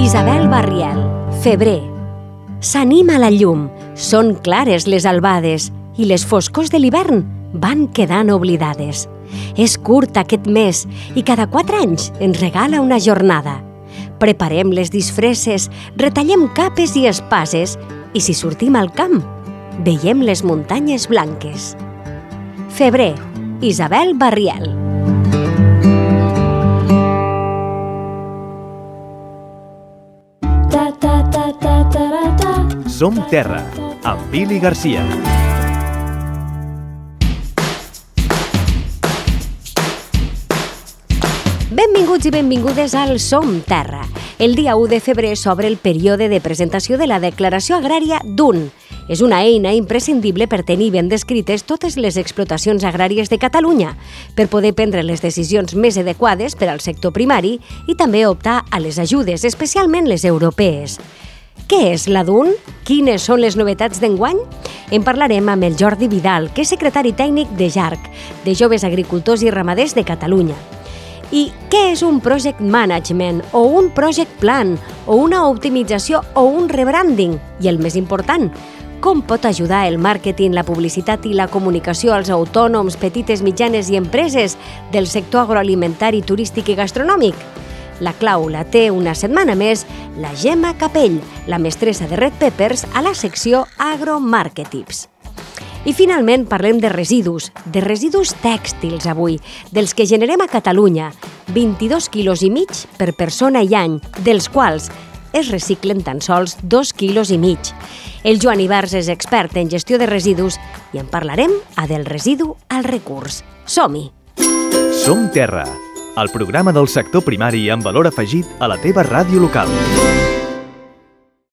Isabel Barriel, febrer. S'anima la llum, són clares les albades i les foscors de l'hivern van quedant oblidades. És curt aquest mes i cada 4 anys ens regala una jornada. Preparem les disfresses, retallem capes i espases i si sortim al camp, veiem les muntanyes blanques. Febrer, Isabel Barriel. Som Terra, amb Billy Garcia. Benvinguts i benvingudes al Som Terra. El dia 1 de febrer s'obre el període de presentació de la Declaració Agrària d'UN. És una eina imprescindible per tenir ben descrites totes les explotacions agràries de Catalunya, per poder prendre les decisions més adequades per al sector primari i també optar a les ajudes, especialment les europees. Què és la DUN? Quines són les novetats d'enguany? En parlarem amb el Jordi Vidal, que és secretari tècnic de JARC, de Joves Agricultors i Ramaders de Catalunya. I què és un project management, o un project plan, o una optimització, o un rebranding? I el més important, com pot ajudar el màrqueting, la publicitat i la comunicació als autònoms, petites, mitjanes i empreses del sector agroalimentari, turístic i gastronòmic? La clau la té una setmana més la Gemma Capell, la mestressa de Red Peppers a la secció Agromarketips. I finalment parlem de residus tèxtils avui, dels que generem a Catalunya, 22 quilos i mig per persona i any, dels quals es reciclen tan sols 2 quilos i mig. El Joan Ibars és expert en gestió de residus i en parlarem a Del residu al recurs. Som-hi! Som Terra, el programa del sector primari amb valor afegit a la teva ràdio local.